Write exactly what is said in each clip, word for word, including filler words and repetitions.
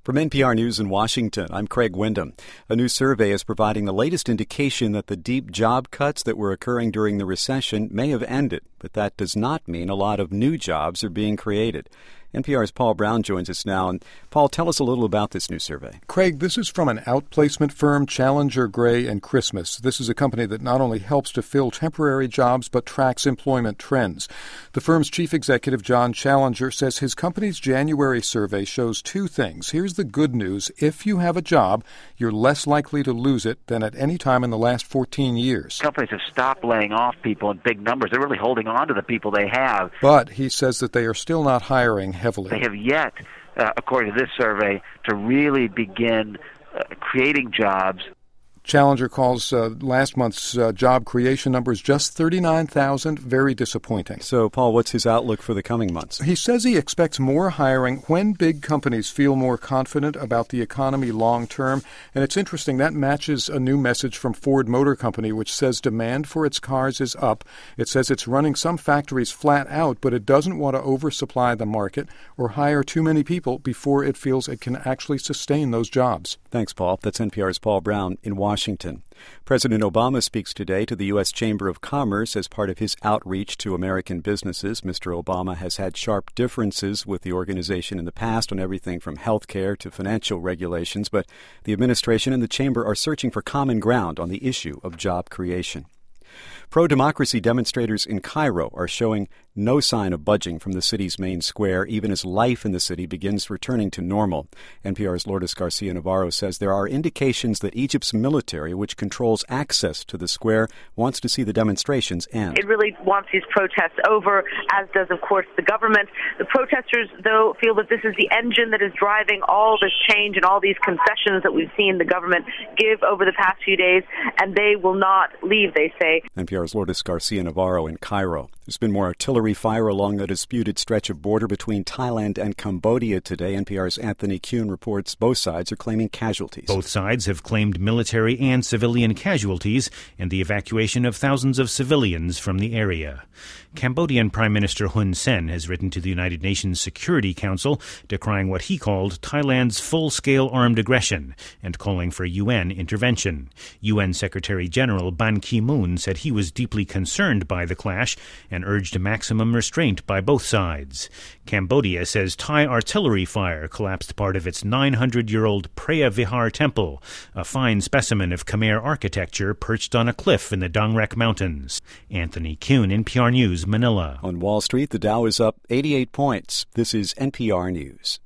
From N P R News in Washington, I'm Craig Windham. A new survey is providing the latest indication that the deep job cuts that were occurring during the recession may have ended, but that does not mean a lot of new jobs are being created. N P R's Paul Brown joins us now. And Paul, tell us a little about this new survey. Craig, this is from an outplacement firm, Challenger, Gray and Christmas. This is a company that not only helps to fill temporary jobs, but tracks employment trends. The firm's chief executive, John Challenger, says his company's January survey shows two things. Here's the good news. If you have a job, you're less likely to lose it than at any time in the last fourteen years. Companies have stopped laying off people in big numbers. They're really holding on to the people they have. But he says that they are still not hiring heavily. They have yet, uh, according to this survey, to really begin uh, creating jobs. Challenger calls uh, last month's uh, job creation numbers just thirty-nine thousand very disappointing. So, Paul, what's his outlook for the coming months? He says he expects more hiring when big companies feel more confident about the economy long term. And it's interesting, that matches a new message from Ford Motor Company, which says demand for its cars is up. It says it's running some factories flat out, but it doesn't want to oversupply the market or hire too many people before it feels it can actually sustain those jobs. Thanks, Paul. That's N P R's Paul Brown in Washington. President Obama speaks today to the U S Chamber of Commerce as part of his outreach to American businesses. Mister Obama has had sharp differences with the organization in the past on everything from health care to financial regulations, but the administration and the chamber are searching for common ground on the issue of job creation. Pro-democracy demonstrators in Cairo are showing no sign of budging from the city's main square, even as life in the city begins returning to normal. N P R's Lourdes Garcia-Navarro says there are indications that Egypt's military, which controls access to the square, wants to see the demonstrations end. It really wants these protests over, as does, of course, the government. The protesters, though, feel that this is the engine that is driving all this change and all these concessions that we've seen the government give over the past few days, and they will not leave, they say. N P R's Lourdes Garcia-Navarro in Cairo. There's been more artillery fire along the disputed stretch of border between Thailand and Cambodia today. N P R's Anthony Kuhn reports both sides are claiming casualties. Both sides have claimed military and civilian casualties and the evacuation of thousands of civilians from the area. Cambodian Prime Minister Hun Sen has written to the United Nations Security Council decrying what he called Thailand's full-scale armed aggression and calling for U N intervention. U N Secretary General Ban Ki-moon said he was deeply concerned by the clash and urged maximum restraint by both sides. Cambodia says Thai artillery fire collapsed part of its nine hundred year old Preah Vihar temple, a fine specimen of Khmer architecture perched on a cliff in the Dangrek Mountains. Anthony Kuhn, N P R News, Manila. On Wall Street, the Dow is up eighty-eight points. This is N P R News.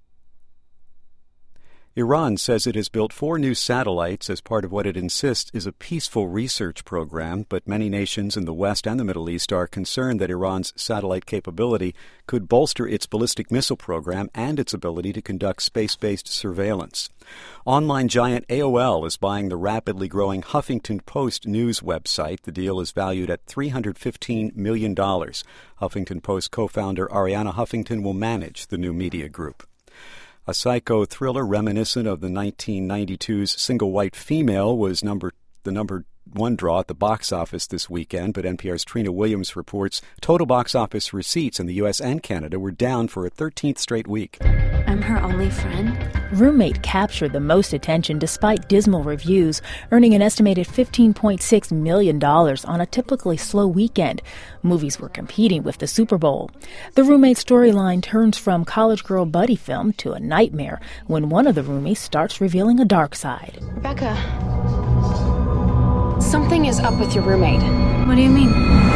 Iran says it has built four new satellites as part of what it insists is a peaceful research program, but many nations in the West and the Middle East are concerned that Iran's satellite capability could bolster its ballistic missile program and its ability to conduct space-based surveillance. Online giant A O L is buying the rapidly growing Huffington Post news website. The deal is valued at three hundred fifteen million dollars. Huffington Post co-founder Arianna Huffington will manage the new media group. A psycho thriller reminiscent of the nineteen ninety-two's Single White Female was number the number one draw at the box office this weekend, but N P R's Trina Williams reports total box office receipts in the U S and Canada were down for a thirteenth straight week. I'm her only friend. Roommate captured the most attention despite dismal reviews, earning an estimated fifteen point six million dollars on a typically slow weekend. Movies were competing with the Super Bowl. The roommate storyline turns from college girl buddy film to a nightmare when one of the roomies starts revealing a dark side. Rebecca, something is up with your roommate. What do you mean?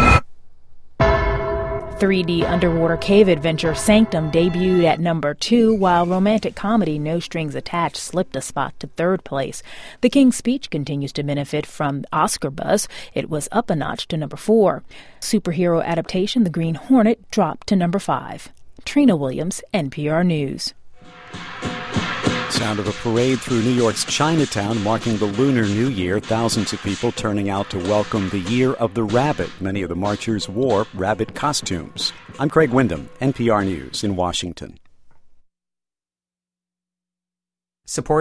three D underwater cave adventure Sanctum debuted at number two, while romantic comedy No Strings Attached slipped a spot to third place. The King's Speech continues to benefit from Oscar buzz. It was up a notch to number four. Superhero adaptation The Green Hornet dropped to number five. Trina Williams, N P R News. Sound of a parade through New York's Chinatown marking the Lunar New Year. Thousands of people turning out to welcome the Year of the Rabbit. Many of the marchers wore rabbit costumes. I'm Craig Windham, N P R News in Washington. Support